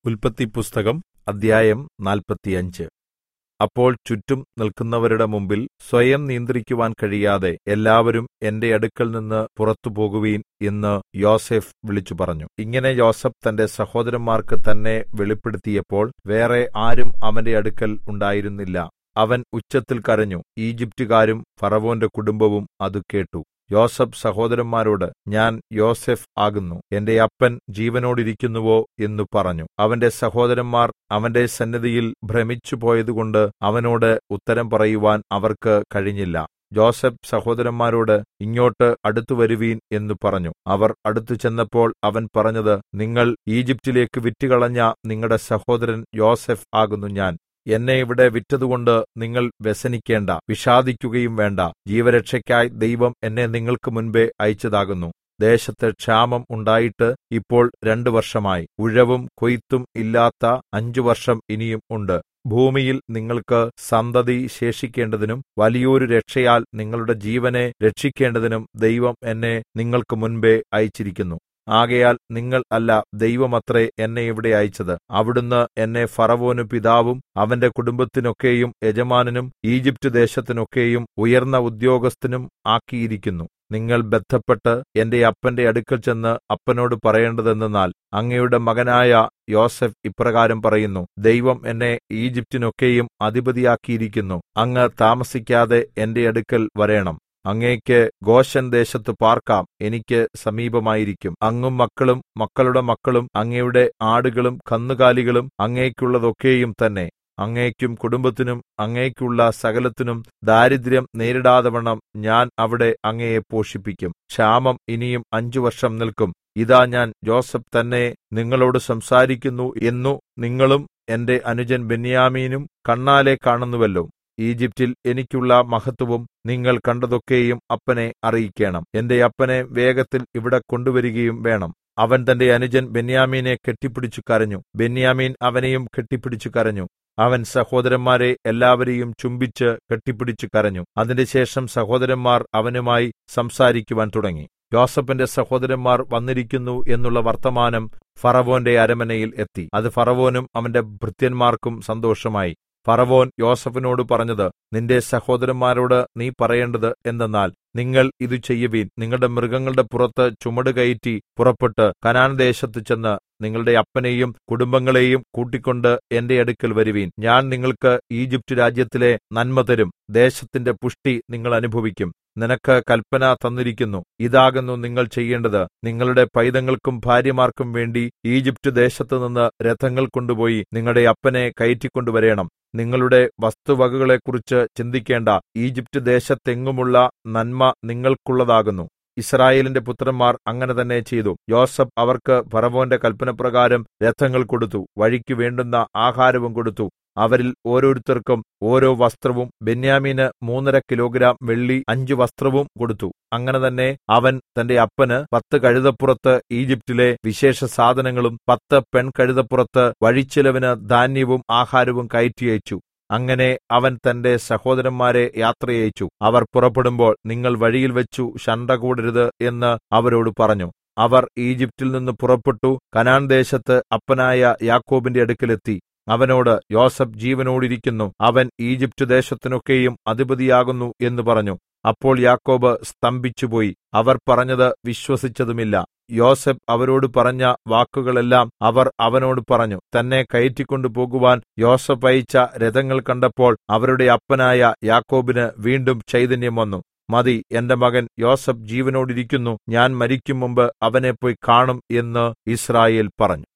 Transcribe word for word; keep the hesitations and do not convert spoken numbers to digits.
ഉല്പത്തിപ്പുസ്തകം അദ്ധ്യായം നാല്പത്തിയഞ്ച്. അപ്പോൾ ചുറ്റും നിൽക്കുന്നവരുടെ മുമ്പിൽ സ്വയം നിയന്ത്രിക്കുവാൻ കഴിയാതെ എല്ലാവരും എന്റെ അടുക്കൽനിന്ന് പുറത്തു പോകുവിൻ എന്ന് യോസേഫ് വിളിച്ചുപറഞ്ഞു. ഇങ്ങനെ യോസേഫ് തന്റെ സഹോദരന്മാർക്ക് തന്നെ വെളിപ്പെടുത്തിയപ്പോൾ വേറെ ആരും അവന്റെ അടുക്കൽ ഉണ്ടായിരുന്നില്ല. അവൻ ഉച്ചത്തിൽ കരഞ്ഞു. ഈജിപ്റ്റുകാരും ഫറവോന്റെ കുടുംബവും അത് കേട്ടു. യോസേഫ് സഹോദരന്മാരോട്, ഞാൻ യോസേഫ് ആകുന്നു, എന്റെ അപ്പൻ ജീവനോടിരിക്കുന്നുവോ എന്നു പറഞ്ഞു. അവന്റെ സഹോദരന്മാർ അവന്റെ സന്നിധിയിൽ ഭ്രമിച്ചുപോയതുകൊണ്ട് അവനോട് ഉത്തരം പറയുവാൻ അവർക്ക് കഴിഞ്ഞില്ല. യോസേഫ് സഹോദരന്മാരോട്, ഇങ്ങോട്ട് അടുത്തുവരുവീൻ എന്നു പറഞ്ഞു. അവർ അടുത്തു ചെന്നപ്പോൾ അവൻ പറഞ്ഞത്, നിങ്ങൾ ഈജിപ്റ്റിലേക്ക് വിറ്റുകളഞ്ഞ നിങ്ങളുടെ സഹോദരൻ യോസേഫ് ആകുന്നു ഞാൻ. എന്നെ ഇവിടെ വിറ്റതുകൊണ്ട് നിങ്ങൾ വ്യസനിക്കേണ്ട, വിഷാദിക്കുകയും വേണ്ട. ജീവരക്ഷയ്ക്കായി ദൈവം എന്നെ നിങ്ങൾക്ക് മുൻപേ അയച്ചതാകുന്നു. ദേശത്ത് ക്ഷാമം ഉണ്ടായിട്ട് ഇപ്പോൾ രണ്ടു വർഷമായി. ഉഴവും കൊയ്ത്തും ഇല്ലാത്ത അഞ്ചു വർഷം ഇനിയും ഉണ്ട്. ഭൂമിയിൽ നിങ്ങൾക്ക് സന്തതി ശേഷിക്കേണ്ടതിനും വലിയൊരു രക്ഷയാൽ നിങ്ങളുടെ ജീവനെ രക്ഷിക്കേണ്ടതിനും ദൈവം എന്നെ നിങ്ങൾക്ക് മുൻപേ അയച്ചിരിക്കുന്നു. ആകയാൽ നിങ്ങൾ അല്ല, ദൈവമത്രേ എന്നെ ഇവിടെ അയച്ചത്. അവിടുന്ന് എന്നെ ഫറവോനു പിതാവും അവന്റെ കുടുംബത്തിനൊക്കെയും യജമാനനും ഈജിപ്റ്റ് ദേശത്തിനൊക്കെയും ഉയർന്ന ഉദ്യോഗസ്ഥനും ആക്കിയിരിക്കുന്നു. നിങ്ങൾ ബദ്ധപ്പെട്ട് എന്റെ അപ്പന്റെ അടുക്കൽ ചെന്ന് അപ്പനോട് പറയേണ്ടതെന്തെന്നാൽ, അങ്ങയുടെ മകനായ യോസേഫ് ഇപ്രകാരം പറയുന്നു, ദൈവം എന്നെ ഈജിപ്റ്റിനൊക്കെയും അധിപതിയാക്കിയിരിക്കുന്നു. അങ്ങ് താമസിക്കാതെ എന്റെ അടുക്കൽ വരേണം. അങ്ങേക്ക് ഗോശെൻ ദേശത്ത് പാർക്കാം, എനിക്ക് സമീപമായിരിക്കും. അങ്ങും മക്കളും മക്കളുടെ മക്കളും അങ്ങയുടെ ആടുകളും കന്നുകാലികളും അങ്ങേക്കുള്ളതൊക്കെയും തന്നെ. അങ്ങേക്കും കുടുംബത്തിനും അങ്ങേക്കുള്ള സകലത്തിനും ദാരിദ്ര്യം നേരിടാതവണ്ണം ഞാൻ അവിടെ അങ്ങയെ പോഷിപ്പിക്കും. ക്ഷാമം ഇനിയും അഞ്ചു വർഷം നിൽക്കും. ഇതാ ഞാൻ യോസേഫ് തന്നെ നിങ്ങളോട് സംസാരിക്കുന്നു എന്നു നിങ്ങളും എന്റെ അനുജൻ ബെന്യാമീനും കണ്ണാലെ കാണുന്നുവല്ലോ. ഈജിപ്റ്റിൽ എനിക്കുള്ള മഹത്വവും നിങ്ങൾ കണ്ടതൊക്കെയും അപ്പനെ അറിയിക്കണം. എന്റെ അപ്പനെ വേഗത്തിൽ ഇവിടെ കൊണ്ടുവരികയും വേണം. അവൻ തന്റെ അനുജൻ ബെന്യാമീനെ കെട്ടിപ്പിടിച്ചു കരഞ്ഞു. ബെന്യാമീൻ അവനെയും കെട്ടിപ്പിടിച്ചു കരഞ്ഞു. അവൻ സഹോദരന്മാരെ എല്ലാവരെയും ചുംബിച്ച് കെട്ടിപ്പിടിച്ചു കരഞ്ഞു. അതിൻറെശേഷം സഹോദരന്മാർ അവനുമായി സംസാരിക്കുവാൻ തുടങ്ങി. യോസേഫിന്റെ സഹോദരന്മാർ വന്നിരിക്കുന്നു എന്നുള്ള വർത്തമാനം ഫറവോന്റെ അരമനയിൽ എത്തി. അത് ഫറവോനും അവന്റെ ഭൃത്യന്മാർക്കും സന്തോഷമായി. ഫറവോൻ യോസേഫിനോട് പറഞ്ഞത്, നിന്റെ സഹോദരന്മാരോട് നീ പറയേണ്ടത് എന്തെന്നാൽ, നിങ്ങൾ ഇത് ചെയ്യുവിൻ. നിങ്ങളുടെ മൃഗങ്ങളുടെ പുറത്ത് ചുമട് കയറ്റി പുറപ്പെട്ട് കനാൻ ദേശത്ത് ചെന്ന് നിങ്ങളുടെ അപ്പനെയും കുടുംബങ്ങളെയും കൂട്ടിക്കൊണ്ട് എന്റെ അടുക്കൽ വരുവീൻ. ഞാൻ നിങ്ങൾക്ക് ഈജിപ്റ്റ് രാജ്യത്തിലെ നന്മ തരും. ദേശത്തിന്റെ പുഷ്ടി നിങ്ങൾ അനുഭവിക്കും. നിനക്ക് കല്പന തന്നിരിക്കുന്നു. ഇതാകുന്നു നിങ്ങൾ ചെയ്യേണ്ടത്. നിങ്ങളുടെ പൈതങ്ങൾക്കും ഭാര്യമാർക്കും വേണ്ടി ഈജിപ്റ്റ് ദേശത്തുനിന്ന് രഥങ്ങൾ കൊണ്ടുപോയി നിങ്ങളുടെ അപ്പനെ കയറ്റിക്കൊണ്ടുവരേണം. നിങ്ങളുടെ വസ്തുവകകളെക്കുറിച്ച് ചിന്തിക്കേണ്ട. ഈജിപ്റ്റ് ദേശത്തെങ്ങുമുള്ള നന്മ നിങ്ങൾക്കുള്ളതാകുന്നു. യിസ്രായേലിന്റെ പുത്രന്മാർ അങ്ങനെ തന്നെ ചെയ്തു. യോസേഫ് അവർക്ക് ഫറവോന്റെ കല്പനപ്രകാരം രഥങ്ങൾ കൊടുത്തു, വഴിക്ക് വേണ്ടുന്ന ആഹാരവും കൊടുത്തു. അവരിൽ ഓരോരുത്തർക്കും ഓരോ വസ്ത്രവും, ബെന്യാമീന് മൂന്നര കിലോഗ്രാം വെള്ളി അഞ്ചു വസ്ത്രവും കൊടുത്തു. അങ്ങനെ തന്നെ അവൻ തന്റെ അപ്പന് പത്ത് കഴുതപ്പുറത്ത് ഈജിപ്റ്റിലെ വിശേഷ സാധനങ്ങളും പത്ത് പെൺകഴുതപ്പുറത്ത് വഴിച്ചിലവിന് ധാന്യവും ആഹാരവും കയറ്റിയയച്ചു. അങ്ങനെ അവൻ തന്റെ സഹോദരന്മാരെ യാത്രയയച്ചു. അവർ പുറപ്പെടുമ്പോൾ, നിങ്ങൾ വഴിയിൽ വെച്ചു ശണ്ഠ കൂടരുത് എന്ന് അവരോട് പറഞ്ഞു. അവർ ഈജിപ്റ്റിൽ നിന്ന് പുറപ്പെട്ടു കനാൻ ദേശത്ത് അപ്പനായ യാക്കോബിന്റെ അടുക്കലെത്തി. അവനോട്, യോസേഫ് ജീവനോടിരിക്കുന്നു, അവൻ ഈജിപ്റ്റ് ദേശത്തിനൊക്കെയും അധിപതിയാകുന്നു എന്ന് പറഞ്ഞു. അപ്പോൾ യാക്കോബ് സ്തംഭിച്ചുപോയി. അവർ പറഞ്ഞത് വിശ്വസിച്ചതുമില്ല. യോസേഫ് അവരോട് പറഞ്ഞ വാക്കുകളെല്ലാം അവർ അവനോട് പറഞ്ഞു. തന്നെ കയറ്റിക്കൊണ്ടു പോകുവാൻ യോസേഫ് അയച്ച രഥങ്ങൾ കണ്ടപ്പോൾ അവരുടെ അപ്പനായ യാക്കോബിന് വീണ്ടും ചൈതന്യം വന്നു. മതി, എന്റെ മകൻ യോസേഫ് ജീവനോടിരിക്കുന്നു, ഞാൻ മരിക്കും മുമ്പ് അവനെ പോയി കാണും എന്ന് യിസ്രായേൽ പറഞ്ഞു.